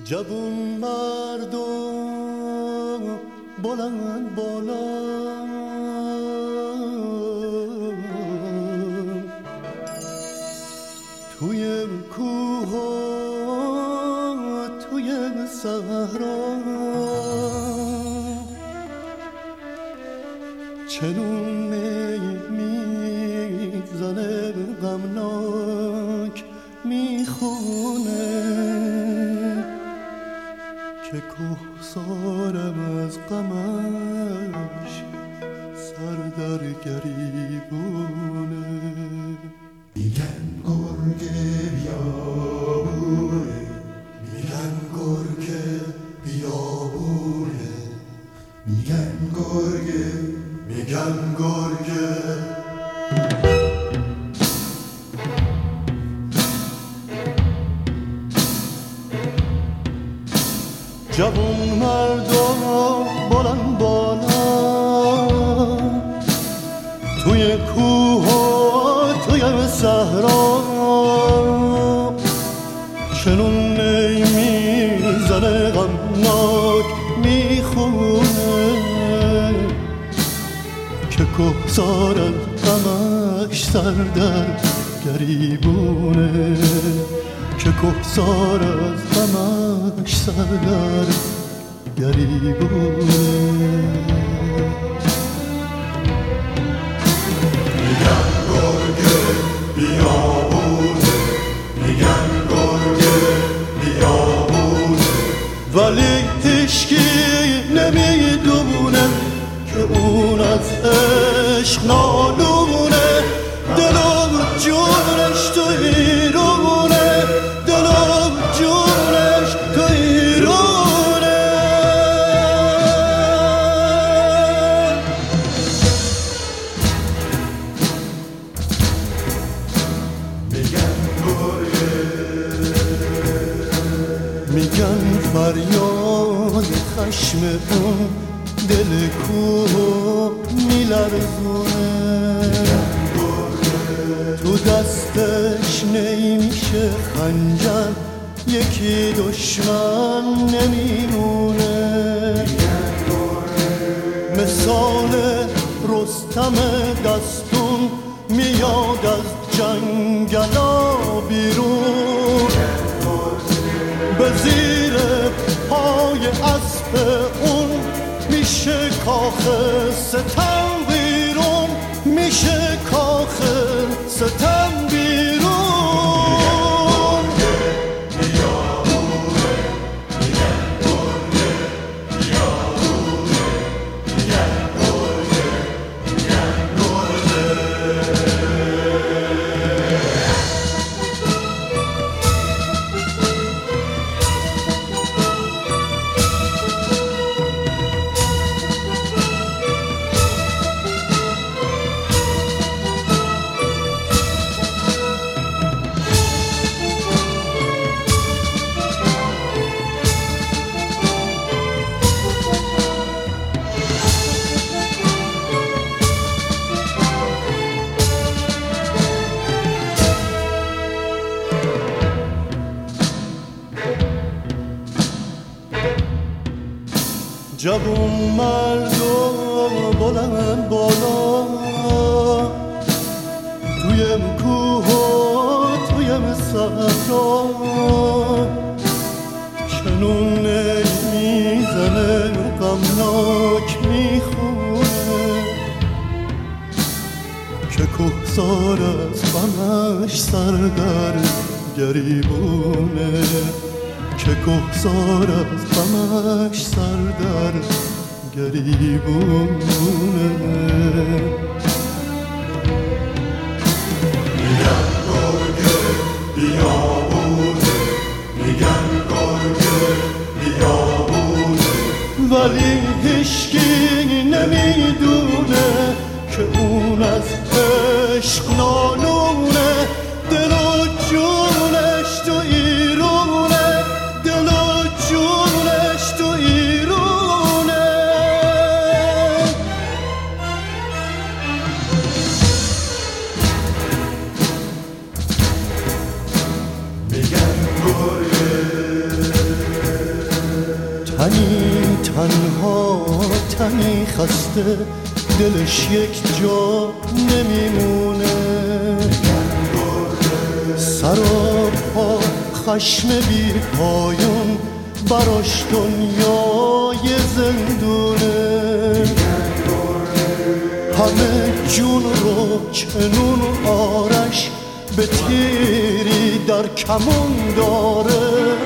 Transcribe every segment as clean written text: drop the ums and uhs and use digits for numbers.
جوون مردم بلند بالا توی کوه و توی صحرا چنون میزنه غمناک میخونه که کوهسارم از غمش سر در گریبونه. میگن گرگه بیابونه، میگن گرگه بیابونه، میگن گرگه، میگن گرگه. جوون مردم بلند بالا توی کوه و توی صحرا چنون میزنه غمناک میخونه که کوهسار از غمش سر در گریبونه، که کوهسار از غمش سر در گریبونه. میگن گرگه بیابونه، میگن گرگه بیابونه، ولی هیچکی نمیدونه که اون از عشق نالونه. دل و جونش تو ایرونه، دل و جونش تو ایرونه. میگن گرگه، میگن فریاد خشم اون دل کوه میلرزونه، تو دستش نمیشه خنجر یکی دشمن نمیمونه. مثال رستم دستون میاد از جنگلا بیرون، به زیر پای اسب اون میشه کاخ ستم بیرون، میشه کاخ ستم بیرون. جوون مردم بلند بالا توی کوه و توی صحرا چنون میزنه غمناک میخونه که کوهسار از غمش سر در گریبونه، که کوهسار از غمش سر در گریبونه. میگن گرگه بیابونه، میگن گرگه بیابونه، ولی هیچکی نمیدونه که اون از عشق نالونه. دل و جونش تو ایرونه، دل و جونش تو ایرونه. میگن گرگه تنی تنها، تنی خسته، دلش یک جا نمیمونه. سراپا خشم بی پایان، براش دنیای زندونه. همه جون رو چنون آرش، به تیری در کمون داره.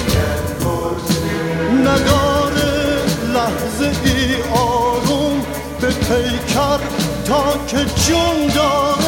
نداره لحظه ای آروم، به پیکر تا که جون داره.